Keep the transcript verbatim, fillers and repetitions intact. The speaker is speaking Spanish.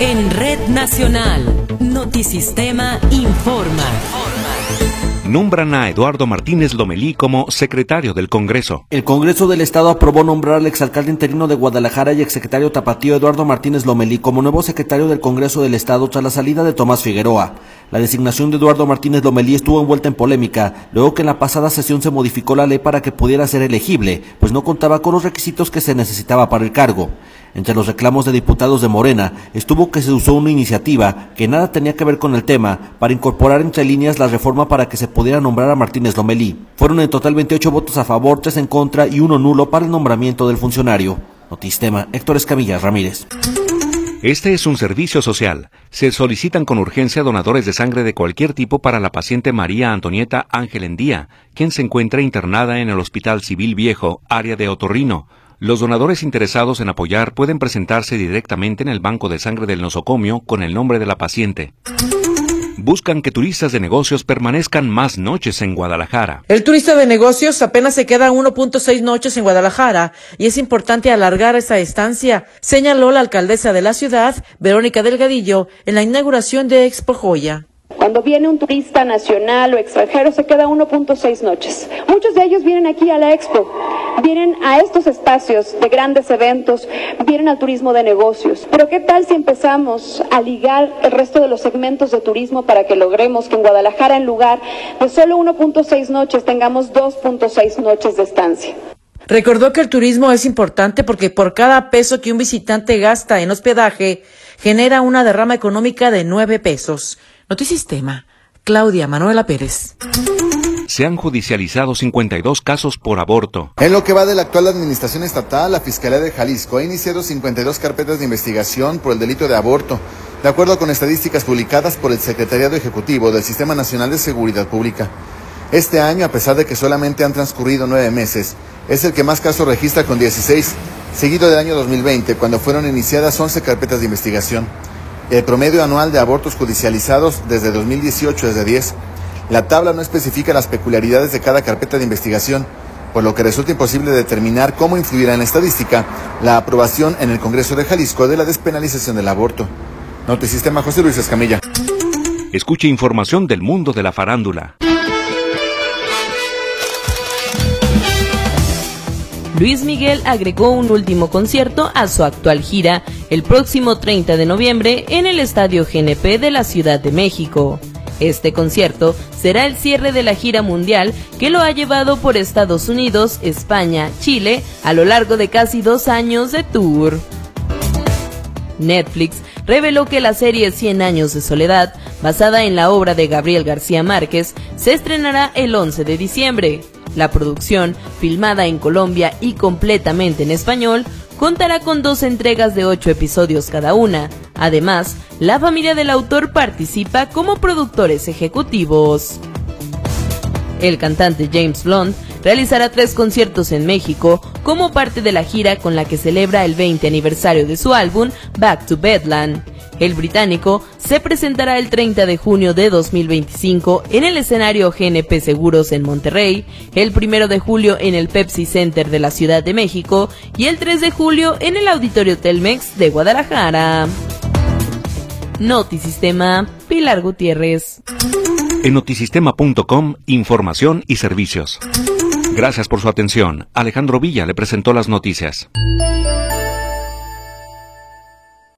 En Red Nacional, Notisistema informa. Nombran a Eduardo Martínez Lomelí como secretario del Congreso. El Congreso del Estado aprobó nombrar al exalcalde interino de Guadalajara y exsecretario tapatío Eduardo Martínez Lomelí como nuevo secretario del Congreso del Estado tras la salida de Tomás Figueroa. La designación de Eduardo Martínez Lomelí estuvo envuelta en polémica, luego que en la pasada sesión se modificó la ley para que pudiera ser elegible, pues no contaba con los requisitos que se necesitaba para el cargo. Entre los reclamos de diputados de Morena estuvo que se usó una iniciativa que nada tenía que ver con el tema para incorporar entre líneas la reforma para que se pudiera nombrar a Martínez Lomelí. Fueron en total veintiocho votos a favor, tres en contra y uno nulo para el nombramiento del funcionario. Notisistema, Héctor Escamilla Ramírez. Este es un servicio social. Se solicitan con urgencia donadores de sangre de cualquier tipo para la paciente María Antonieta Ángel Endía, quien se encuentra internada en el Hospital Civil Viejo, área de Otorrino. Los donadores interesados en apoyar pueden presentarse directamente en el banco de sangre del nosocomio con el nombre de la paciente. Buscan que turistas de negocios permanezcan más noches en Guadalajara. El turista de negocios apenas se queda uno punto seis noches en Guadalajara y es importante alargar esa estancia, señaló la alcaldesa de la ciudad, Verónica Delgadillo, en la inauguración de Expo Joya. Cuando viene un turista nacional o extranjero se queda uno punto seis noches. Muchos de ellos vienen aquí a la Expo, vienen a estos espacios de grandes eventos, vienen al turismo de negocios. Pero ¿qué tal si empezamos a ligar el resto de los segmentos de turismo para que logremos que en Guadalajara, en lugar de solo uno punto seis noches, tengamos dos punto seis noches de estancia? Recordó que el turismo es importante porque por cada peso que un visitante gasta en hospedaje, genera una derrama económica de nueve pesos. Notisistema, Claudia Manuela Pérez. Se han judicializado cincuenta y dos casos por aborto. En lo que va de la actual administración estatal, la Fiscalía de Jalisco ha iniciado cincuenta y dos carpetas de investigación por el delito de aborto, de acuerdo con estadísticas publicadas por el Secretariado Ejecutivo del Sistema Nacional de Seguridad Pública. Este año, a pesar de que solamente han transcurrido nueve meses, es el que más casos registra con dieciséis, seguido del año dos mil veinte, cuando fueron iniciadas once carpetas de investigación. El promedio anual de abortos judicializados desde dos mil dieciocho es de diez. La tabla no especifica las peculiaridades de cada carpeta de investigación, por lo que resulta imposible determinar cómo influirá en la estadística la aprobación en el Congreso de Jalisco de la despenalización del aborto. Notisistema, José Luis Escamilla. Escuche información del mundo de la farándula. Luis Miguel agregó un último concierto a su actual gira el próximo treinta de noviembre en el Estadio G N P de la Ciudad de México. Este concierto será el cierre de la gira mundial que lo ha llevado por Estados Unidos, España, Chile a lo largo de casi dos años de tour. Netflix reveló que la serie Cien años de soledad, basada en la obra de Gabriel García Márquez, se estrenará el once de diciembre. La producción, filmada en Colombia y completamente en español, contará con dos entregas de ocho episodios cada una. Además, la familia del autor participa como productores ejecutivos. El cantante James Blunt realizará tres conciertos en México como parte de la gira con la que celebra el veinte aniversario de su álbum Back to Bedlam. El británico se presentará el treinta de junio de dos mil veinticinco en el escenario G N P Seguros en Monterrey, el primero de julio en el Pepsi Center de la Ciudad de México y el tres de julio en el Auditorio Telmex de Guadalajara. Notisistema, Pilar Gutiérrez. En notisistema punto com, información y servicios. Gracias por su atención. Alejandro Villa le presentó las noticias.